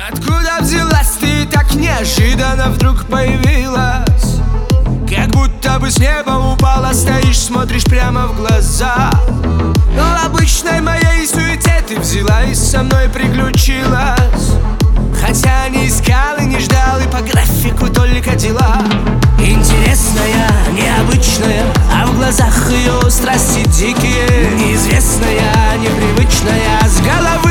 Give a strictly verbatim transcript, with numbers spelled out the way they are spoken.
Откуда взялась ты так неожиданно вдруг появилась? Как будто бы с неба упала, стоишь, смотришь прямо в глаза. В обычной моей суете ты взяла и со мной приключилась. Хотя не искал и не ждал, и по графику только дела. Интересная, необычная, а в глазах ее страсти дикие. Неизвестная, непривычная, с головы